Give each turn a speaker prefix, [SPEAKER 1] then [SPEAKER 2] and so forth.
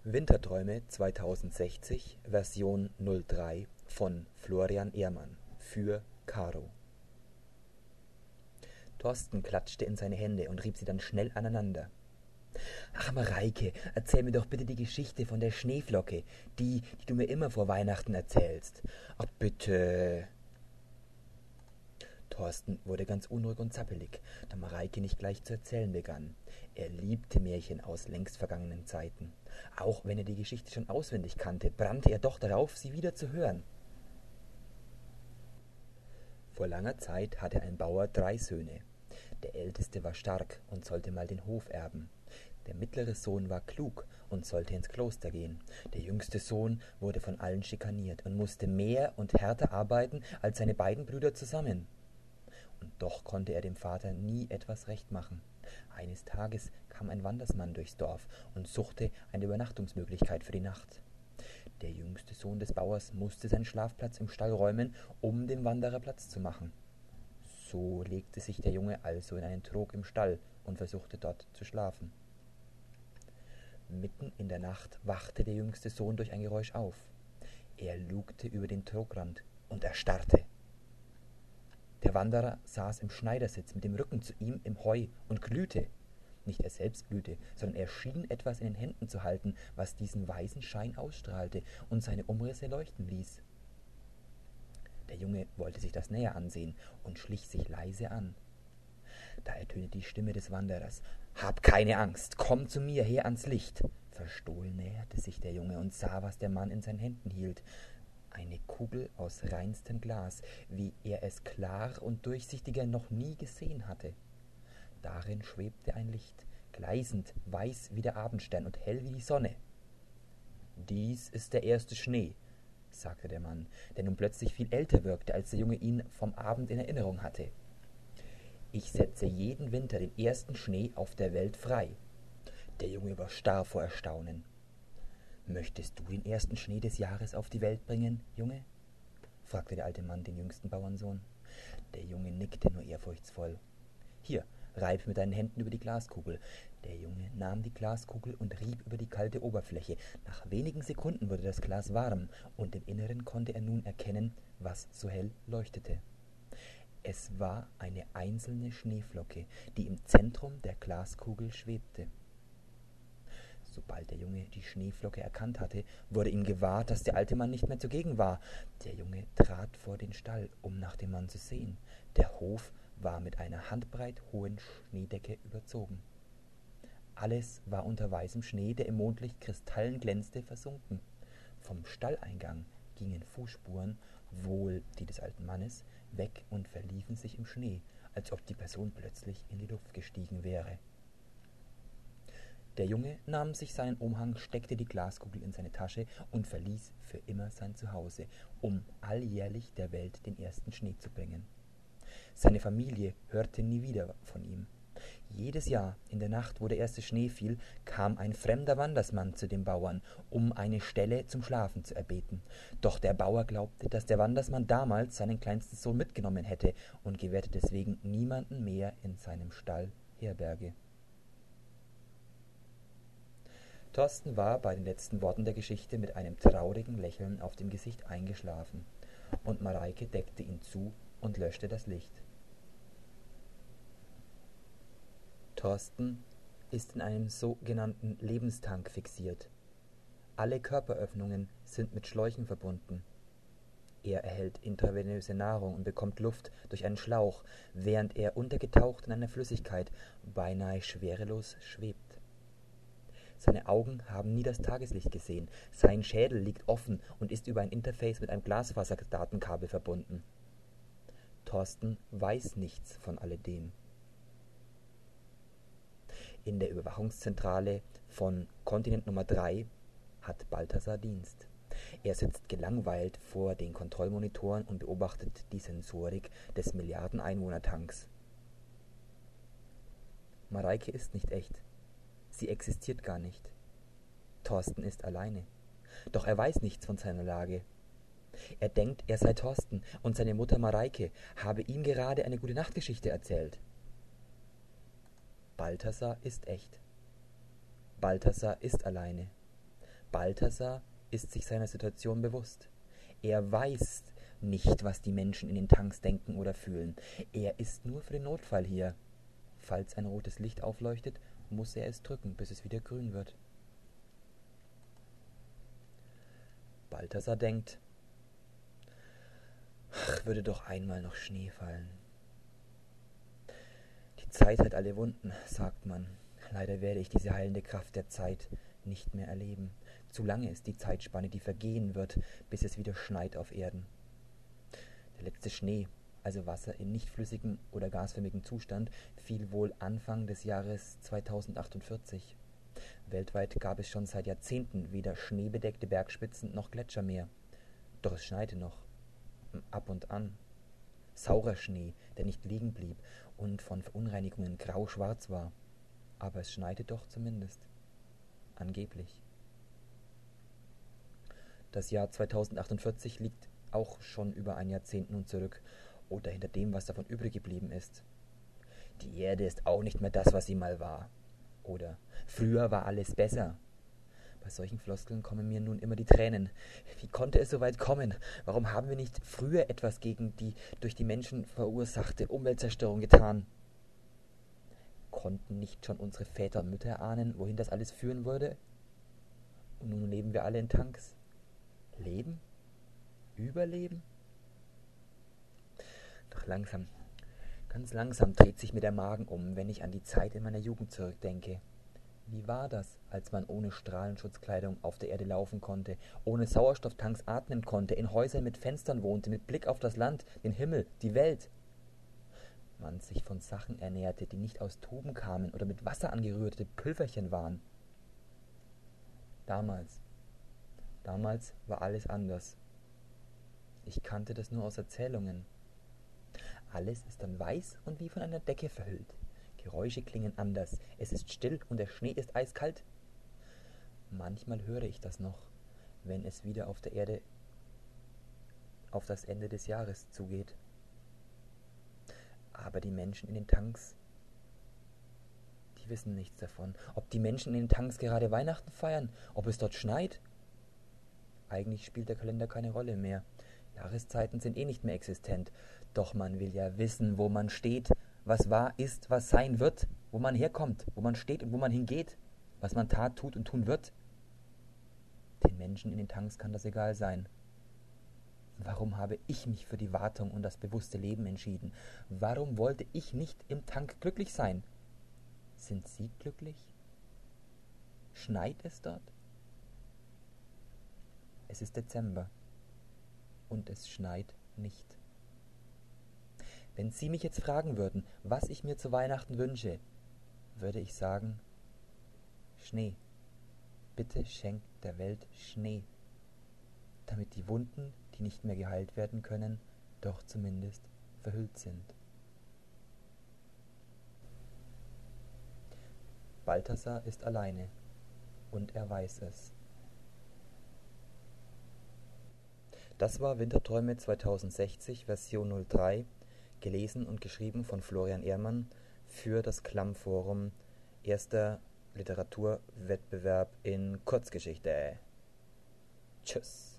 [SPEAKER 1] Winterträume 2060 Version 03 von Florian Ehrmann für Caro. Thorsten klatschte in seine Hände und rieb sie dann schnell aneinander. »Ach, Mareike, erzähl mir doch bitte die Geschichte von der Schneeflocke, die du mir immer vor Weihnachten erzählst. Ach, bitte!« Thorsten wurde ganz unruhig und zappelig, da Mareike nicht gleich zu erzählen begann. Er liebte Märchen aus längst vergangenen Zeiten. Auch wenn er die Geschichte schon auswendig kannte, brannte er doch darauf, sie wieder zu hören. Vor langer Zeit hatte ein Bauer 3 Söhne. Der älteste war stark und sollte mal den Hof erben. Der mittlere Sohn war klug und sollte ins Kloster gehen. Der jüngste Sohn wurde von allen schikaniert und musste mehr und härter arbeiten als seine beiden Brüder zusammen. Und doch konnte er dem Vater nie etwas recht machen. Eines Tages kam ein Wandersmann durchs Dorf und suchte eine Übernachtungsmöglichkeit für die Nacht. Der jüngste Sohn des Bauers musste seinen Schlafplatz im Stall räumen, um dem Wanderer Platz zu machen. So legte sich der Junge also in einen Trog im Stall und versuchte dort zu schlafen. Mitten in der Nacht wachte der jüngste Sohn durch ein Geräusch auf. Er lugte über den Trogrand und erstarrte. Der Wanderer saß im Schneidersitz mit dem Rücken zu ihm im Heu und glühte. Nicht er selbst glühte, sondern er schien etwas in den Händen zu halten, was diesen weißen Schein ausstrahlte und seine Umrisse leuchten ließ. Der Junge wollte sich das näher ansehen und schlich sich leise an. Da ertönte die Stimme des Wanderers: »Hab keine Angst, komm zu mir her ans Licht!« Verstohlen näherte sich der Junge und sah, was der Mann in seinen Händen hielt. Eine Kugel aus reinstem Glas, wie er es klar und durchsichtiger noch nie gesehen hatte. Darin schwebte ein Licht, gleißend weiß wie der Abendstern und hell wie die Sonne. »Dies ist der erste Schnee«, sagte der Mann, der nun plötzlich viel älter wirkte, als der Junge ihn vom Abend in Erinnerung hatte. »Ich setze jeden Winter den ersten Schnee auf der Welt frei.« Der Junge war starr vor Erstaunen. »Möchtest du den ersten Schnee des Jahres auf die Welt bringen, Junge?« fragte der alte Mann den jüngsten Bauernsohn. Der Junge nickte nur ehrfurchtsvoll. »Hier, reib mit deinen Händen über die Glaskugel.« Der Junge nahm die Glaskugel und rieb über die kalte Oberfläche. Nach wenigen Sekunden wurde das Glas warm, und im Inneren konnte er nun erkennen, was so hell leuchtete. Es war eine einzelne Schneeflocke, die im Zentrum der Glaskugel schwebte. Sobald der Junge die Schneeflocke erkannt hatte, wurde ihm gewahr, dass der alte Mann nicht mehr zugegen war. Der Junge trat vor den Stall, um nach dem Mann zu sehen. Der Hof war mit einer handbreit hohen Schneedecke überzogen. Alles war unter weißem Schnee, der im Mondlicht kristalln glänzte, versunken. Vom Stalleingang gingen Fußspuren, wohl die des alten Mannes, weg und verliefen sich im Schnee, als ob die Person plötzlich in die Luft gestiegen wäre. Der Junge nahm sich seinen Umhang, steckte die Glaskugel in seine Tasche und verließ für immer sein Zuhause, um alljährlich der Welt den ersten Schnee zu bringen. Seine Familie hörte nie wieder von ihm. Jedes Jahr in der Nacht, wo der erste Schnee fiel, kam ein fremder Wandersmann zu dem Bauern, um eine Stelle zum Schlafen zu erbeten. Doch der Bauer glaubte, dass der Wandersmann damals seinen kleinsten Sohn mitgenommen hätte und gewährte deswegen niemanden mehr in seinem Stall Herberge. Thorsten war bei den letzten Worten der Geschichte mit einem traurigen Lächeln auf dem Gesicht eingeschlafen, und Mareike deckte ihn zu und löschte das Licht. Thorsten ist in einem sogenannten Lebenstank fixiert. Alle Körperöffnungen sind mit Schläuchen verbunden. Er erhält intravenöse Nahrung und bekommt Luft durch einen Schlauch, während er untergetaucht in einer Flüssigkeit beinahe schwerelos schwebt. Seine Augen haben nie das Tageslicht gesehen. Sein Schädel liegt offen und ist über ein Interface mit einem Glasfaserdatenkabel verbunden. Thorsten weiß nichts von alledem. In der Überwachungszentrale von Kontinent Nummer 3 hat Balthasar Dienst. Er sitzt gelangweilt vor den Kontrollmonitoren und beobachtet die Sensorik des Milliarden-Einwohner-Tanks. Mareike ist nicht echt. Sie existiert gar nicht. Thorsten ist alleine. Doch er weiß nichts von seiner Lage. Er denkt, er sei Thorsten und seine Mutter Mareike habe ihm gerade eine Gute-Nacht-Geschichte erzählt. Balthasar ist echt. Balthasar ist alleine. Balthasar ist sich seiner Situation bewusst. Er weiß nicht, was die Menschen in den Tanks denken oder fühlen. Er ist nur für den Notfall hier. Falls ein rotes Licht aufleuchtet, muss er es drücken, bis es wieder grün wird. Balthasar denkt, ach, würde doch einmal noch Schnee fallen. Die Zeit hat alle Wunden, sagt man. Leider werde ich diese heilende Kraft der Zeit nicht mehr erleben. Zu lange ist die Zeitspanne, die vergehen wird, bis es wieder schneit auf Erden. Der letzte Schnee, also Wasser in nicht flüssigem oder gasförmigem Zustand, fiel wohl Anfang des Jahres 2048. Weltweit gab es schon seit Jahrzehnten weder schneebedeckte Bergspitzen noch Gletscher mehr. Doch es schneite noch. Ab und an. Saurer Schnee, der nicht liegen blieb und von Verunreinigungen grau-schwarz war. Aber es schneite doch zumindest. Angeblich. Das Jahr 2048 liegt auch schon über ein Jahrzehnt nun zurück oder hinter dem, was davon übrig geblieben ist. Die Erde ist auch nicht mehr das, was sie mal war. Oder früher war alles besser. Bei solchen Floskeln kommen mir nun immer die Tränen. Wie konnte es so weit kommen? Warum haben wir nicht früher etwas gegen die durch die Menschen verursachte Umweltzerstörung getan? Konnten nicht schon unsere Väter und Mütter ahnen, wohin das alles führen würde? Und nun leben wir alle in Tanks. Leben? Überleben? Doch langsam, ganz langsam dreht sich mir der Magen um, wenn ich an die Zeit in meiner Jugend zurückdenke. Wie war das, als man ohne Strahlenschutzkleidung auf der Erde laufen konnte, ohne Sauerstofftanks atmen konnte, in Häusern mit Fenstern wohnte, mit Blick auf das Land, den Himmel, die Welt? Man sich von Sachen ernährte, die nicht aus Tuben kamen oder mit Wasser angerührte Pülverchen waren. Damals war alles anders. Ich kannte das nur aus Erzählungen. Alles ist dann weiß und wie von einer Decke verhüllt. Geräusche klingen anders, es ist still und der Schnee ist eiskalt. Manchmal höre ich das noch, wenn es wieder auf der Erde auf das Ende des Jahres zugeht. Aber die Menschen in den Tanks, die wissen nichts davon. Ob die Menschen in den Tanks gerade Weihnachten feiern, ob es dort schneit? Eigentlich spielt der Kalender keine Rolle mehr. Jahreszeiten sind nicht mehr existent. Doch man will ja wissen, wo man steht, was wahr ist, was sein wird, wo man herkommt, wo man steht und wo man hingeht, was man tat, tut und tun wird. Den Menschen in den Tanks kann das egal sein. Warum habe ich mich für die Wartung und das bewusste Leben entschieden? Warum wollte ich nicht im Tank glücklich sein? Sind Sie glücklich? Schneit es dort? Es ist Dezember und es schneit nicht. Wenn Sie mich jetzt fragen würden, was ich mir zu Weihnachten wünsche, würde ich sagen, Schnee. Bitte schenkt der Welt Schnee, damit die Wunden, die nicht mehr geheilt werden können, doch zumindest verhüllt sind. Balthasar ist alleine und er weiß es. Das war Winterträume 2060 Version 03, gelesen und geschrieben von Florian Ehrmann für das Klamm-Forum, erster Literaturwettbewerb in Kurzgeschichte. Tschüss.